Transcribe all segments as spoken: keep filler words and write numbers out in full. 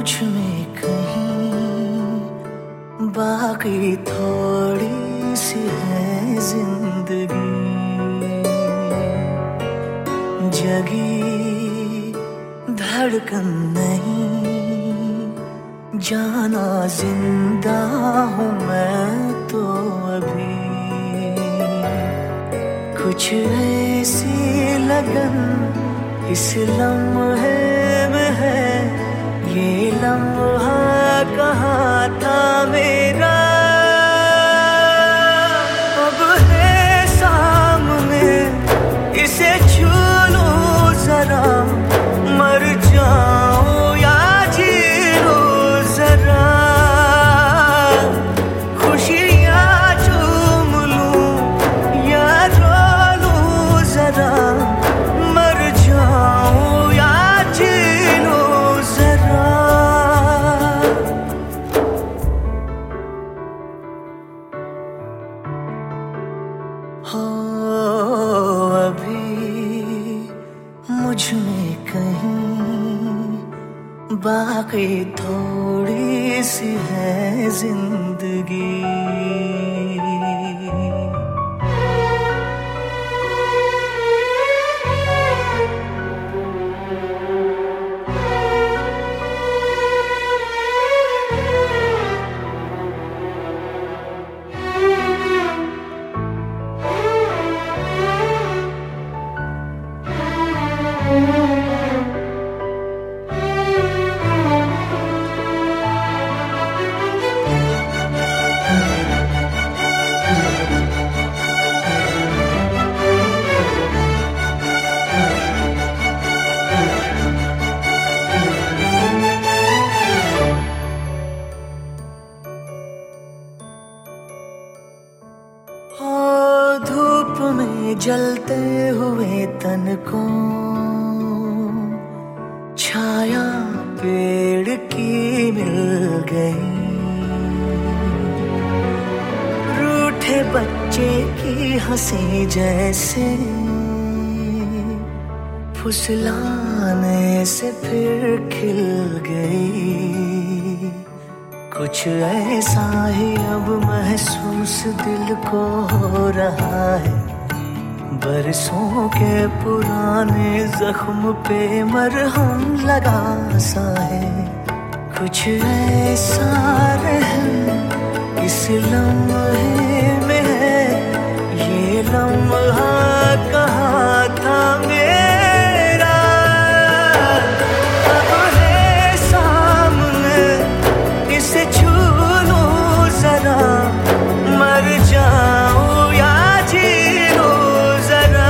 मुझ में कहीं बाकी थोड़ी सी है जिंदगी, जगी धड़कन नहीं, जाना जिंदा हूँ मैं तो अभी। कुछ ऐसी लगन इस लम्हे में है, ये लम्हा कहाँ था मेरा, अब है सामने, इसे छू लूं जरा, मर जाऊं या जी लूं जरा, खुशियाँ चूम लूं या रो लूं जरा, मर जाऊं या जी लूं जरा। हो अभी मुझ में कहीं बाकी थोड़ी सी है जिंदगी। धूप में जलते हुए तन को छाया पेड़ की मिल गई, रूठे बच्चे की हंसी जैसे फुसलाने से फिर खिल गई। कुछ ऐसा ही अब महसूस दिल को हो रहा है, बरसों के पुराने जख्म पे मरहम लगा सा है। कुछ ऐसा रहम इस लम्हे में है, ये लम्हा कहाँ था मेरा, अब है सामने, इसे छू लूं जरा, मर जाऊं या जी लूं जरा,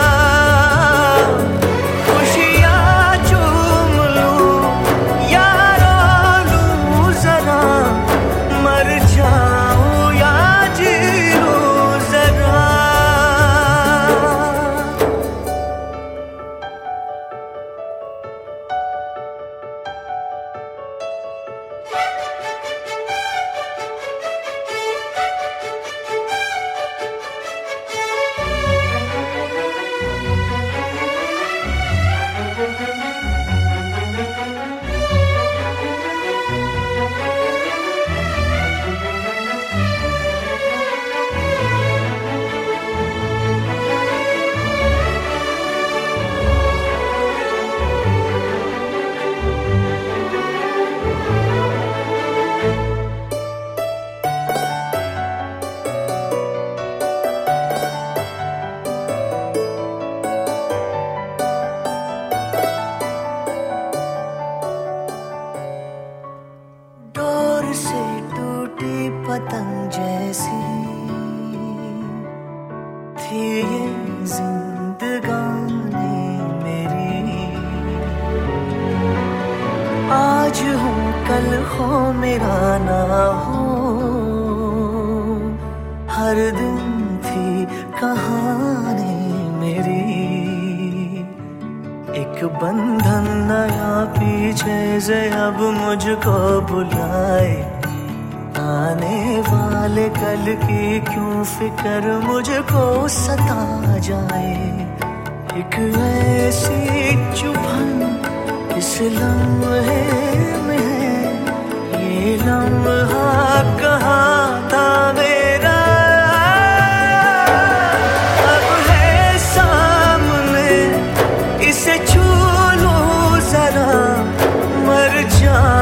खुशियाँ चूम लूं या रो लूं जरा, मर जाऊं या जी लूं जरा। से टूटी पतंग जैसी थी ये जिंदगानी मेरी, आज हूँ कल हो मेरा ना हो, हर दिन थी कहानी मेरी। एक बंधन नया पीछे से अब मुझको बुलाए, आने वाले कल की क्यों फिक्र मुझको सता जाए। एक ऐसी चुभन इस लम्हे में है, लम्हा कहाँ था मेरा, अब है सामने, इसे छू लूं जरा, मर जा